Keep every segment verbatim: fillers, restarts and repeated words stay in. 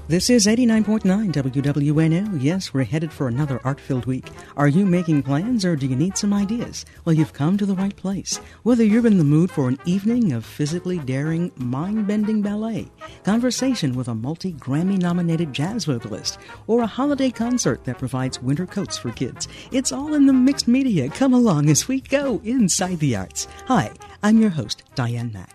This is eighty-nine point nine W W N O. Yes, we're headed for another art-filled week. Are you making plans or do you need some ideas? Well, you've come to the right place. Whether you're in the mood for an evening of physically daring, mind-bending ballet, conversation with a multi-Grammy-nominated jazz vocalist, or a holiday concert that provides winter coats for kids, it's all in the mixed media. Come along as we go inside the arts. Hi, I'm your host, Diane Mack.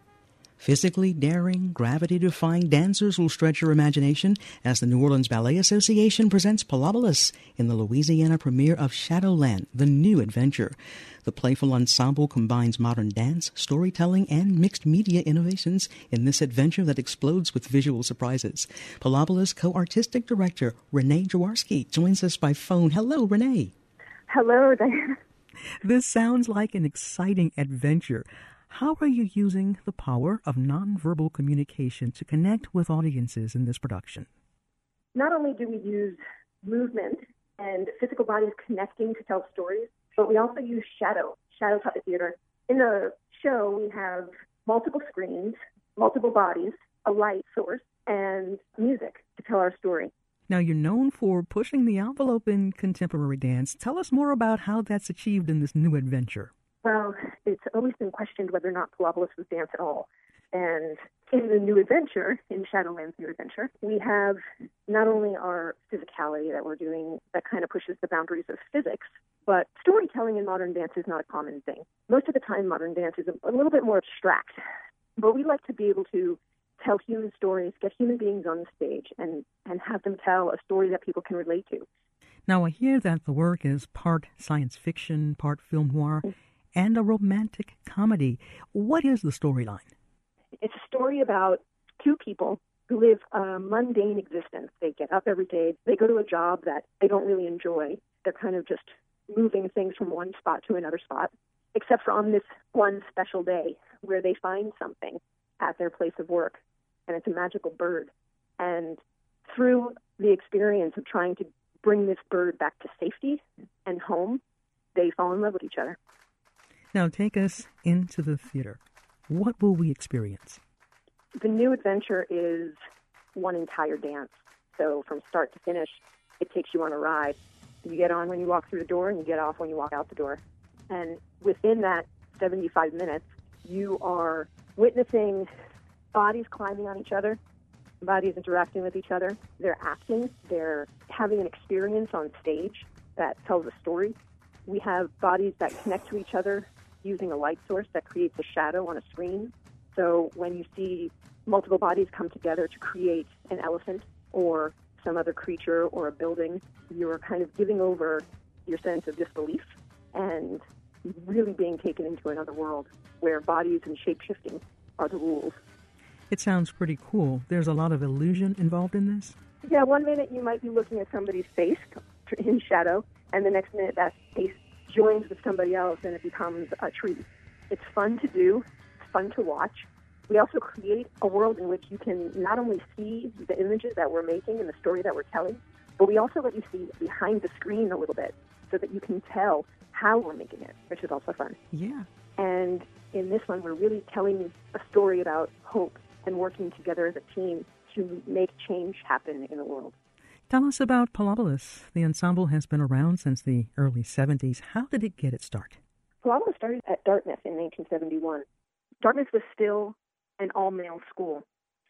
Physically daring, gravity-defying dancers will stretch your imagination as the New Orleans Ballet Association presents Pilobolus in the Louisiana premiere of Shadowland, The New Adventure. The playful ensemble combines modern dance, storytelling, and mixed media innovations in this adventure that explodes with visual surprises. Pilobolus co-artistic director Renee Jaworski joins us by phone. Hello, Renee. Hello, Diana. This sounds like an exciting adventure. How are you using the power of nonverbal communication to connect with audiences in this production? Not only do we use movement and physical bodies connecting to tell stories, but we also use shadow, shadow puppet theater. In the show, we have multiple screens, multiple bodies, a light source, and music to tell our story. Now, you're known for pushing the envelope in contemporary dance. Tell us more about how that's achieved in this new adventure. Well, it's always been questioned whether or not Pilobolus was dance at all. And in the new adventure, in Shadowland's new adventure, we have not only our physicality that we're doing that kind of pushes the boundaries of physics, but storytelling in modern dance is not a common thing. Most of the time, modern dance is a, a little bit more abstract. But we like to be able to tell human stories, get human beings on the stage, and, and have them tell a story that people can relate to. Now, I hear that the work is part science fiction, part film noir, mm-hmm. and a romantic comedy. What is the storyline? It's a story about two people who live a mundane existence. They get up every day. They go to a job that they don't really enjoy. They're kind of just moving things from one spot to another spot, except for on this one special day where they find something at their place of work, and it's a magical bird. And through the experience of trying to bring this bird back to safety and home, they fall in love with each other. Now take us into the theater. What will we experience? The new adventure is one entire dance. So from start to finish, it takes you on a ride. You get on when you walk through the door, and you get off when you walk out the door. And within that seventy-five minutes, you are witnessing bodies climbing on each other, bodies interacting with each other. They're acting. They're having an experience on stage that tells a story. We have bodies that connect to each other using a light source that creates a shadow on a screen. So when you see multiple bodies come together to create an elephant or some other creature or a building, you're kind of giving over your sense of disbelief and really being taken into another world where bodies and shape-shifting are the rules. It sounds pretty cool. There's a lot of illusion involved in this? Yeah, one minute you might be looking at somebody's face in shadow, and the next minute that face joins with somebody else and it becomes a tree. It's fun to do. It's fun to watch. We also create a world in which you can not only see the images that we're making and the story that we're telling, but we also let you see behind the screen a little bit so that you can tell how we're making it, which is also fun. Yeah. And in this one, we're really telling a story about hope and working together as a team to make change happen in the world. Tell us about Pilobolus. The ensemble has been around since the early seventies. How did it get its start? Pilobolus started at Dartmouth in nineteen seventy-one. Dartmouth was still an all-male school,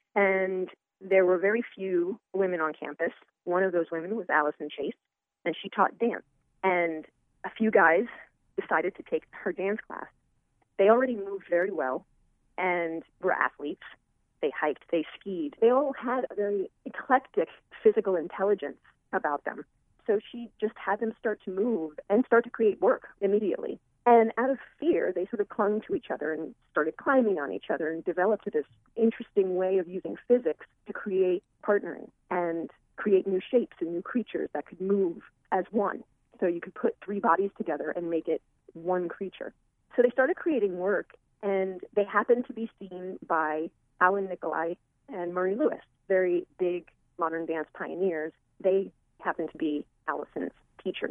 and there were very few women on campus. One of those women was Allison Chase, and she taught dance. And a few guys decided to take her dance class. They already moved very well and were athletes. They hiked, they skied. They all had a very eclectic physical intelligence about them. So she just had them start to move and start to create work immediately. And out of fear, they sort of clung to each other and started climbing on each other and developed this interesting way of using physics to create partnering and create new shapes and new creatures that could move as one. So you could put three bodies together and make it one creature. So they started creating work, and they happened to be seen by Alan Nicolai and Murray Lewis, very big modern dance pioneers. They happened to be Allison's teachers.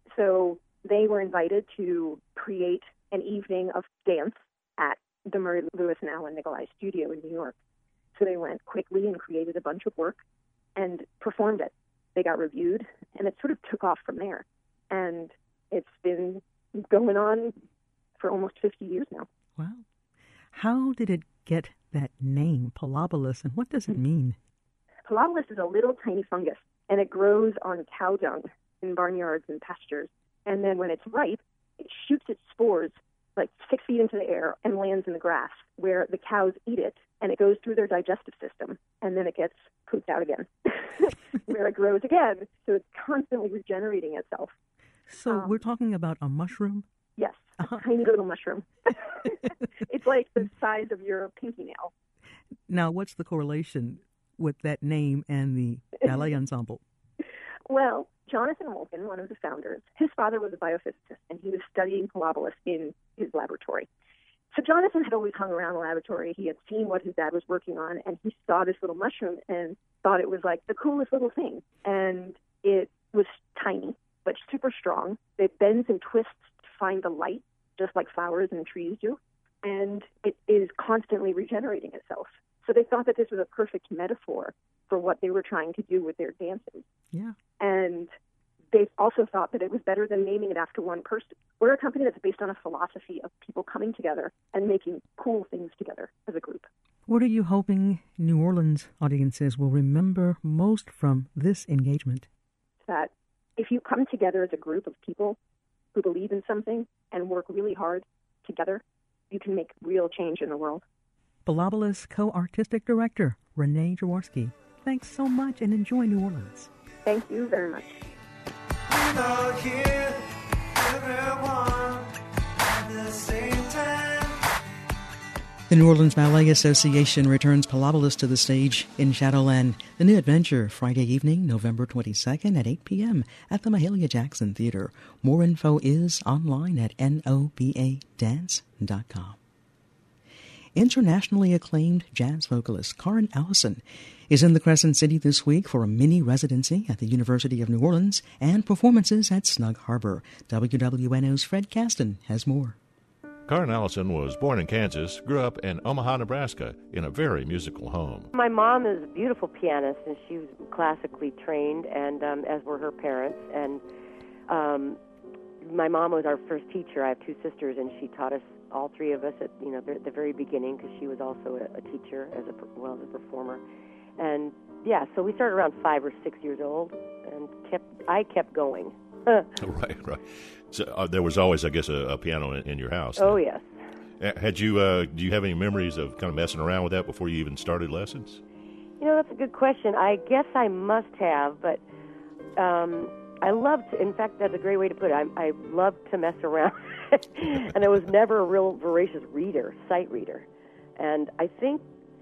So they were invited to create an evening of dance at the Murray Lewis and Alan Nicolai studio in New York. So they went quickly and created a bunch of work. and performed it. They got reviewed, and it sort of took off from there. And it's been going on for almost fifty years now. Wow. How did it get that name, Pilobolus, and what does it mean? Pilobolus is a little tiny fungus, and it grows on cow dung in barnyards and pastures. And then when it's ripe, it shoots its spores like six feet into the air and lands in the grass, where the cows eat it, and it goes through their digestive system, and then it gets pooped out again, where it grows again. So it's constantly regenerating itself. So um, we're talking about a mushroom? Yes, a Uh-huh. tiny little mushroom. It's like the size of your pinky nail. Now, what's the correlation with that name and the ballet ensemble? Well, Jonathan Wolkin, one of the founders, his father was a biophysicist, and he was studying Pilobolus in his laboratory. So Jonathan had always hung around the laboratory. He had seen what his dad was working on, and he saw this little mushroom and thought it was like the coolest little thing. And it was tiny, but super strong. It bends and twists to find the light, just like flowers and trees do. And it is constantly regenerating itself. So they thought that this was a perfect metaphor for what they were trying to do with their dances. Yeah. And they also thought that it was better than naming it after one person. We're a company that's based on a philosophy of people coming together and making cool things together as a group. What are you hoping New Orleans audiences will remember most from this engagement? That if you come together as a group of people who believe in something and work really hard together, you can make real change in the world. Pilobolus co-artistic director Renee Jaworski. Thanks so much and enjoy New Orleans. Thank you very much. Here, everyone at the same time. The New Orleans Ballet Association returns Pilobolus to the stage in Shadowland. The new adventure, Friday evening, November twenty-second at eight p.m. at the Mahalia Jackson Theater. More info is online at noba dance dot com. Internationally acclaimed jazz vocalist Karen Allison is in the Crescent City this week for a mini residency at the University of New Orleans and performances at Snug Harbor. W W N O's Fred Caston has more. Karen Allison was born in Kansas, grew up in Omaha, Nebraska, in a very musical home. My mom is a beautiful pianist, and she was classically trained, and um, as were her parents. And um, my mom was our first teacher. I have two sisters, and she taught us, all three of us, at you know the very beginning, because she was also a, a teacher as a well as a performer. And yeah, so we started around five or six years old, and kept I kept going. Right, right. So uh, there was always, I guess, a, a piano in, in your house. Oh, yes. Had you? Uh, do you have any memories of kind of messing around with that before you even started lessons? You know, that's a good question. I guess I must have, but um, I love to. In fact, that's a great way to put it. I, I love to mess around, and I was never a real voracious reader, sight reader, and I think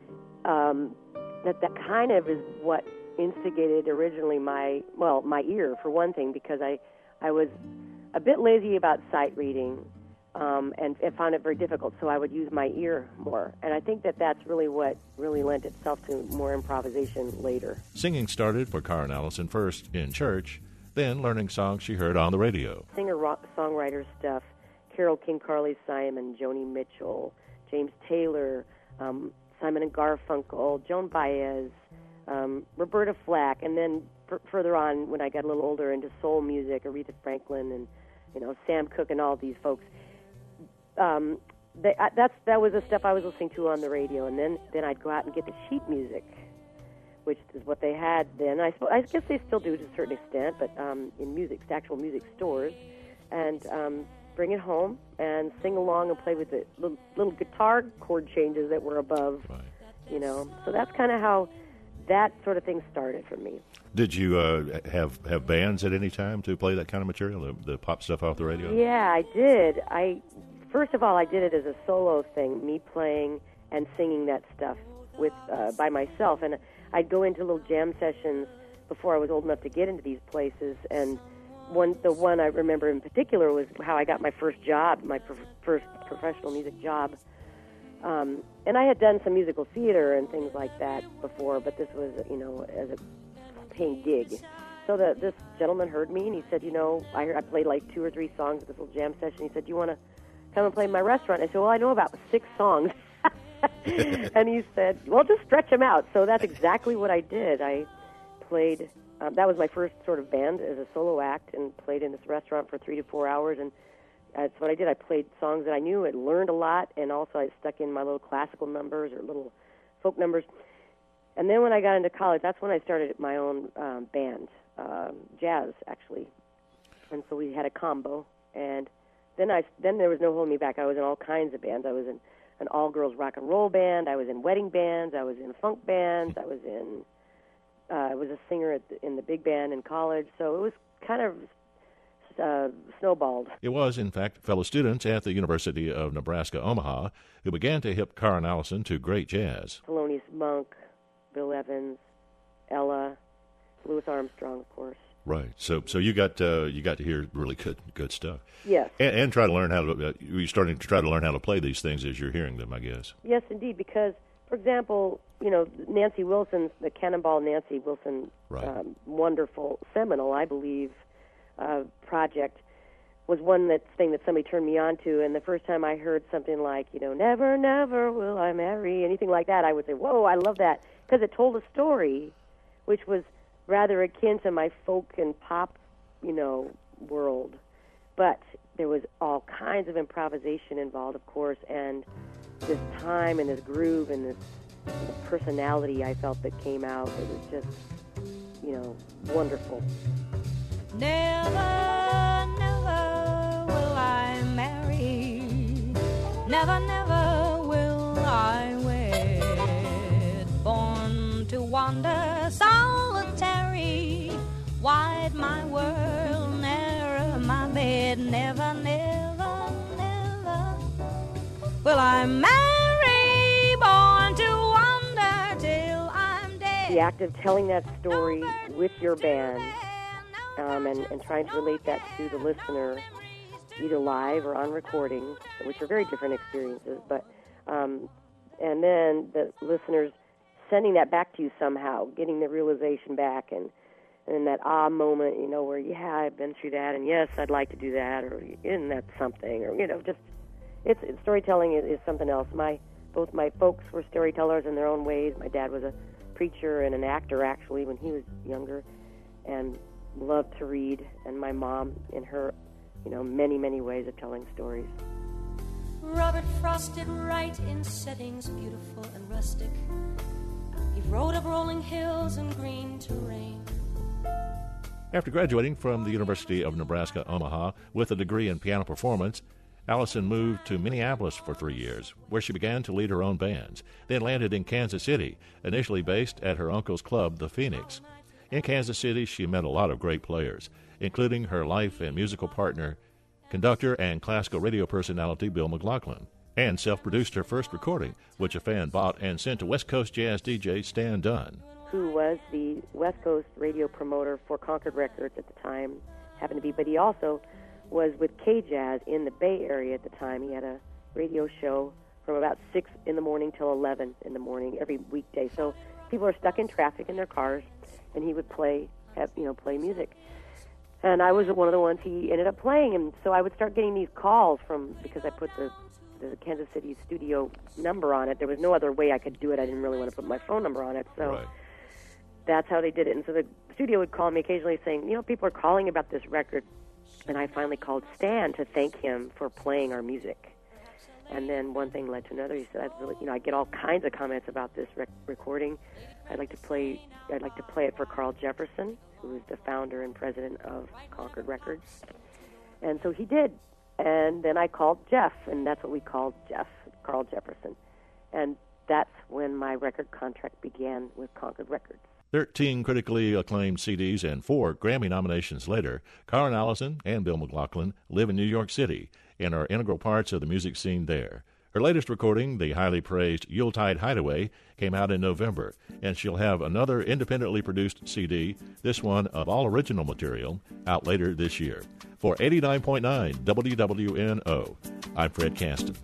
um, that that kind of is what instigated originally my well my ear, for one thing, because I I was a bit lazy about sight reading um, and, and found it very difficult, so I would use my ear more. And I think that that's really what really lent itself to more improvisation later. Singing started for Karen Allison first in church, then learning songs she heard on the radio. Singer-songwriter stuff, Carole King, Carly Simon, Joni Mitchell, James Taylor, um, Simon and Garfunkel, Joan Baez, um, Roberta Flack, and then f- further on, when I got a little older, into soul music, Aretha Franklin and, you know, Sam Cooke and all these folks. Um, they, I, that's that was the stuff I was listening to on the radio, and then, then I'd go out and get the sheet music, which is what they had then. I, I guess they still do to a certain extent, but um, in music, actual music stores, and um, bring it home and sing along and play with the little, little guitar chord changes that were above, Right. you know. So that's kind of how that sort of thing started for me. Did you uh, have have bands at any time to play that kind of material, the, the pop stuff off the radio? Yeah, I did. I first of all, I did it as a solo thing, me playing and singing that stuff with uh, by myself, and I'd go into little jam sessions before I was old enough to get into these places. And one, the one I remember in particular was how I got my first job, my pro- first professional music job. Um, and I had done some musical theater and things like that before, but this was, you know, as a paying gig. So the, this gentleman heard me, and he said, you know, I, I played like two or three songs at this little jam session. He said, do you want to come and play in my restaurant? I said, well, I know about six songs. And he said, well, just stretch them out. So that's exactly what I did. I played. Um, that was my first sort of band as a solo act, and played in this restaurant for three to four hours. And that's what I did. I played songs that I knew. I learned a lot, and also I stuck in my little classical numbers or little folk numbers. And then when I got into college, that's when I started my own um, band, um, jazz, actually. And so we had a combo. And then I then there was no holding me back. I was in all kinds of bands. I was in an all-girls rock and roll band. I was in wedding bands. I was in funk bands. I was in uh, I was a singer at the, in the big band in college. So it was kind of uh, snowballed. It was, in fact, fellow students at the University of Nebraska Omaha who began to hip Karen Allison to great jazz. Thelonious Monk, Bill Evans, Ella, Louis Armstrong, of course. Right. So, so you got uh, you got to hear really good good stuff. Yes. And, and try to learn how to. Uh, you're starting to try to learn how to play these things as you're hearing them, I guess. Yes, indeed. Because, for example, you know, Nancy Wilson's the Cannonball Nancy Wilson, right. um, wonderful, seminal, I believe, uh, project was one that thing that somebody turned me on to. And the first time I heard something like, you know, never, never will I marry, anything like that, I would say, whoa, I love that, because it told a story, which was rather akin to my folk and pop, you know, world. But there was all kinds of improvisation involved, of course, and this time and this groove and this personality I felt that came out. It was just, you know, wonderful. Never, never will I marry. Never, never will I wed. Born to wander solitary, wide my world, narrow my bed. Never, never, never will I marry. Born to wander till I'm dead. The act of telling that story with your band, um, and, and trying to relate that to the listener, either live or on recording, which are very different experiences, but um, and then the listeners sending that back to you somehow, getting the realization back, and and that ah moment, you know, where, yeah, I've been through that, and yes, I'd like to do that, or isn't that something, or, you know, just, it's, it's storytelling is, is something else. My, both my folks were storytellers in their own ways. My dad was a preacher and an actor, actually, when he was younger, and loved to read, and my mom, in her, you know, many, many ways of telling stories. Robert Frost did write in settings beautiful and rustic. He wrote of rolling hills and green terrain. After graduating from the University of Nebraska Omaha with a degree in piano performance, Allison moved to Minneapolis for three years, where she began to lead her own bands, then landed in Kansas City, initially based at her uncle's club, the Phoenix. In Kansas City, she met a lot of great players, including her life and musical partner, conductor and classical radio personality Bill McLaughlin, and self-produced her first recording, which a fan bought and sent to West Coast jazz D J Stan Dunn, who was the West Coast radio promoter for Concord Records at the time, happened to be, but he also was with K-Jazz in the Bay Area at the time. He had a radio show from about six in the morning till eleven in the morning every weekday. So people are stuck in traffic in their cars, and he would play, have, you know, play music. And I was one of the ones he ended up playing, and so I would start getting these calls from, because I put the, the Kansas City studio number on it. There was no other way I could do it. I didn't really want to put my phone number on it, so right. That's how they did it. And so the studio would call me occasionally saying, you know, people are calling about this record. And I finally called Stan to thank him for playing our music. And then one thing led to another. He said, I'd really, you know, I get all kinds of comments about this rec- recording. I'd like to play. I'd like to play it for Carl Jefferson, who is the founder and president of Concord Records. And so he did. And then I called Jeff, and that's what we called Jeff, Carl Jefferson. And that's when my record contract began with Concord Records. Thirteen critically acclaimed C Ds and four Grammy nominations later, Karen Allison and Bill McLaughlin live in New York City and are integral parts of the music scene there. Her latest recording, the highly praised Yuletide Hideaway, came out in November, and she'll have another independently produced C D, this one of all original material, out later this year. For eighty-nine point nine W W N O, I'm Fred Caston.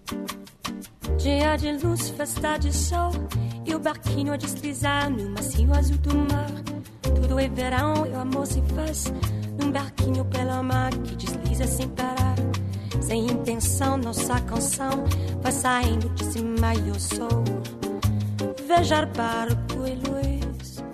Dia de luz, festa de sol, e o barquinho a deslizar no macio azul do mar. Tudo é verão e o amor se faz num barquinho pela mar que desliza sem parar. Sem intenção, nossa canção vai saindo de cima e eu sou. Vejar barco e luz,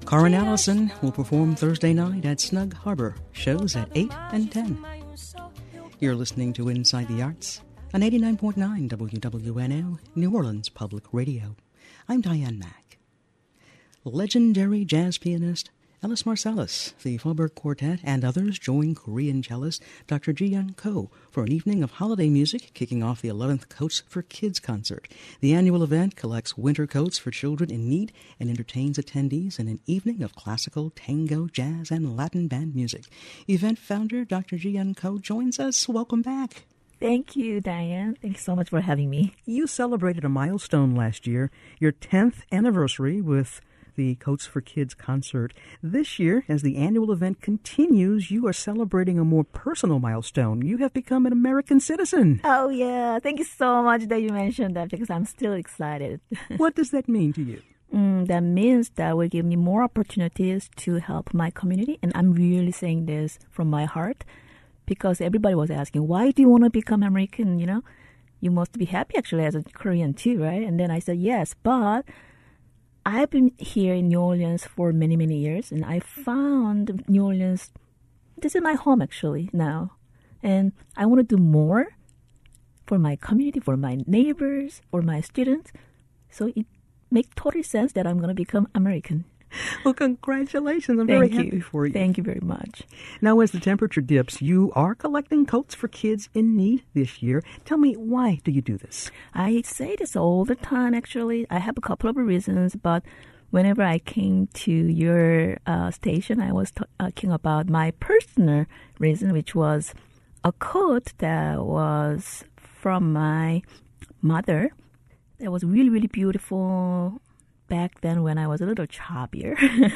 Karin Allison will perform Thursday night at Snug Harbor. Shows at eight and ten. You're listening to Inside the Arts on eighty-nine point nine W W N O, New Orleans Public Radio. I'm Diane Mack. Legendary jazz pianist Ellis Marsalis, the Faubourg Quartet, and others join Korean cellist Doctor Ji-Yeon Ko for an evening of holiday music kicking off the eleventh Coats for Kids concert. The annual event collects winter coats for children in need and entertains attendees in an evening of classical, tango, jazz, and Latin band music. Event founder Doctor Ji-Yeon Ko joins us. Welcome back. Thank you, Diane. Thank you so much for having me. You celebrated a milestone last year, your tenth anniversary with the Coats for Kids concert. This year, as the annual event continues, you are celebrating a more personal milestone. You have become an American citizen. Oh, yeah. Thank you so much that you mentioned that because I'm still excited. What does that mean to you? Mm, that means that will give me more opportunities to help my community. And I'm really saying this from my heart because everybody was asking, why do you want to become American? You know, you must be happy actually as a Korean too, right? And then I said, yes, but I've been here in New Orleans for many, many years, and I found New Orleans, this is my home actually now. And I want to do more for my community, for my neighbors, for my students. So it makes total sense that I'm going to become American. Well, congratulations. I'm Thank very happy you. for you. Thank you very much. Now, as the temperature dips, you are collecting coats for kids in need this year. Tell me, why do you do this? I say this all the time, actually. I have a couple of reasons, but whenever I came to your uh, station, I was talking about my personal reason, which was a coat that was from my mother. That was really, really beautiful back then when I was a little chubbier.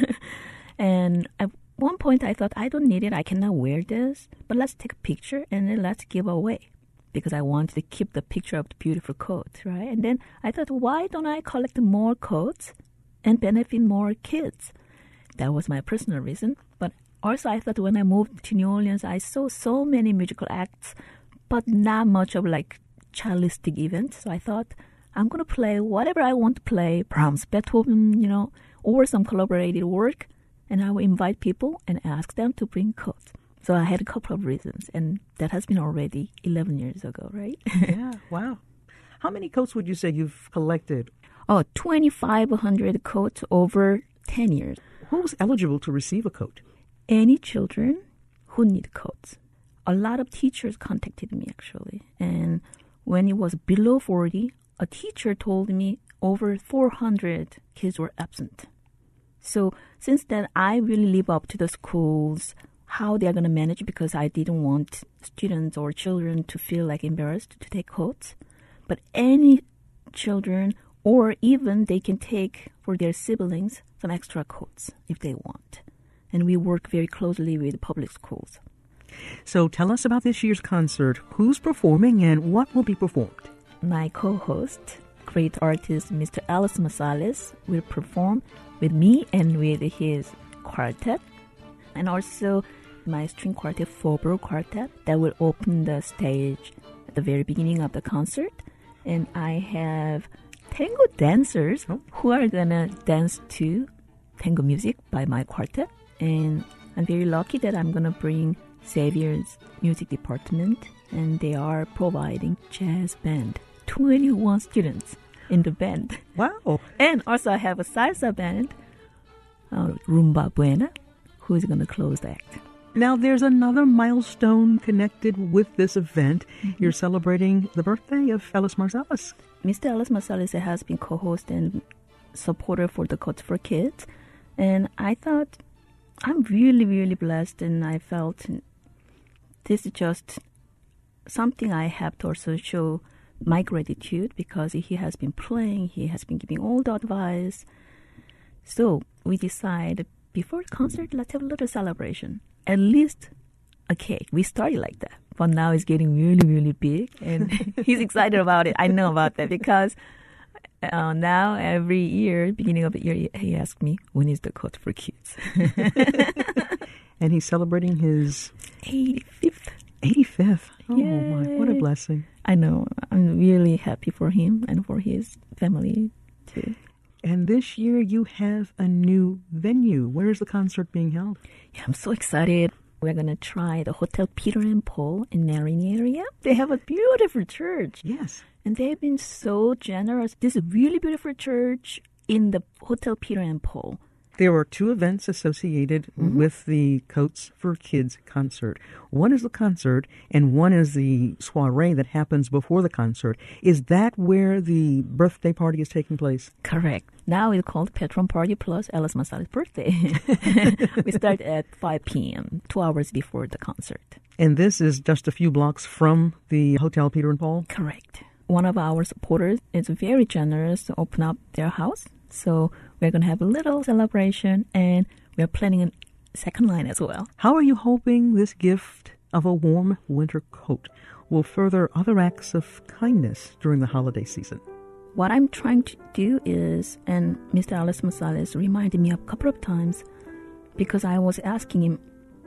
And at one point I thought, I don't need it. I cannot wear this. But let's take a picture and then let's give away. Because I wanted to keep the picture of the beautiful coat, right? And then I thought, why don't I collect more coats and benefit more kids? That was my personal reason. But also I thought when I moved to New Orleans, I saw so many musical acts, but not much of like childistic events. So I thought, I'm going to play whatever I want to play, Brahms, Beethoven, you know, or some collaborated work, and I will invite people and ask them to bring coats. So I had a couple of reasons, and that has been already eleven years ago, right? Yeah, wow. How many coats would you say you've collected? Oh, twenty-five hundred coats over ten years. Who's eligible to receive a coat? Any children who need coats. A lot of teachers contacted me, actually, and when it was below forty, a teacher told me over four hundred kids were absent. So since then, I really live up to the schools, how they're going to manage, because I didn't want students or children to feel like embarrassed to take coats. But any children, or even they can take for their siblings some extra coats if they want. And we work very closely with public schools. So tell us about this year's concert. Who's performing and what will be performed? My co-host, great artist Mister Ellis Marsalis, will perform with me and with his quartet. And also my string quartet, Faubourg Quartet, that will open the stage at the very beginning of the concert. And I have tango dancers who are going to dance to tango music by my quartet. And I'm very lucky that I'm going to bring Xavier's music department, and they are providing jazz band. twenty-one students in the band. Wow. And also I have a salsa band, uh, Rumba Buena, who is going to close the act. Now there's another milestone connected with this event. Mm-hmm. You're celebrating the birthday of Ellis Marsalis. Mister Ellis Marsalis has been co-host and supporter for the Coats for Kids. And I thought, I'm really, really blessed, and I felt this is just something I have to also show my gratitude, because he has been playing, he has been giving all the advice. So we decided before the concert, let's have a little celebration. At least a cake. We started like that. But now it's getting really, really big. And he's excited about it. I know about that because uh, now every year, beginning of the year, he asks me, when is the Coats for Kids? And he's celebrating his eighty-fifth. eighty-fifth. Oh, Yay. My, what a blessing. I know. I'm really happy for him and for his family, too. And this year you have a new venue. Where is the concert being held? Yeah, I'm so excited. We're going to try the Hotel Peter and Paul in Marigny area. They have a beautiful church. Yes. And they've been so generous. This is a really beautiful church in the Hotel Peter and Paul. There are two events associated mm-hmm. with the Coats for Kids concert. One is the concert, and one is the soiree that happens before the concert. Is that where the birthday party is taking place? Correct. Now it's called Patron Party plus Alice Masal's birthday. We start at five p.m., two hours before the concert. And this is just a few blocks from the Hotel Peter and Paul? Correct. One of our supporters is very generous to open up their house. So we're going to have a little celebration, and we're planning a second line as well. How are you hoping this gift of a warm winter coat will further other acts of kindness during the holiday season? What I'm trying to do is, and Mister Alice Masales reminded me a couple of times, because I was asking him,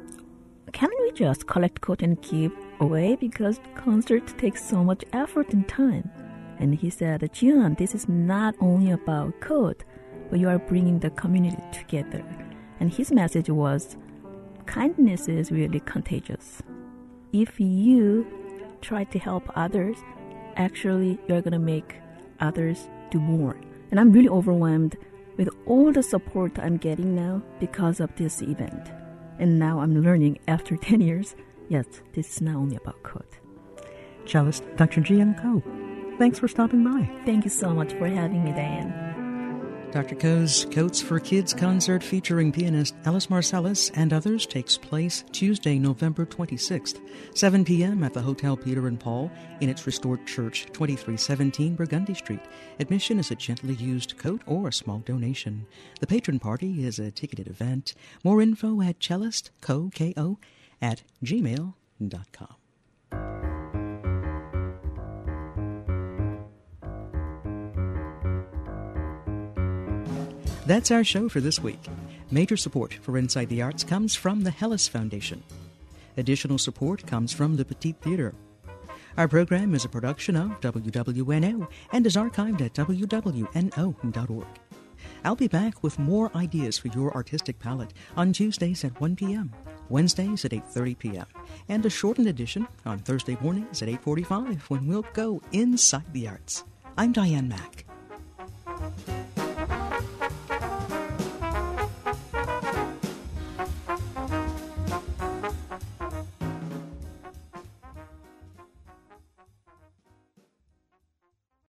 can we just collect coat and give away? Because concert takes so much effort and time. And he said, Jian, this is not only about code, but you are bringing the community together. And his message was, kindness is really contagious. If you try to help others, actually you're going to make others do more. And I'm really overwhelmed with all the support I'm getting now because of this event. And now I'm learning after ten years, yes, this is not only about code. Cellist Doctor Jian Ko, thanks for stopping by. Thank you so much for having me, Diane. Doctor Ko's Coats for Kids concert featuring pianist Alice Marsalis and others takes place Tuesday, November twenty-sixth, seven p.m. at the Hotel Peter and Paul in its restored church, twenty-three seventeen Burgundy Street. Admission is a gently used coat or a small donation. The patron party is a ticketed event. More info at cellistko, K O, at gmail dot com. That's our show for this week. Major support for Inside the Arts comes from the Hellas Foundation. Additional support comes from the Petite Theatre. Our program is a production of W W N O and is archived at w w n o dot org. I'll be back with more ideas for your artistic palette on Tuesdays at one p.m., Wednesdays at eight thirty p.m., and a shortened edition on Thursday mornings at eight forty-five when we'll go inside the arts. I'm Diane Mack.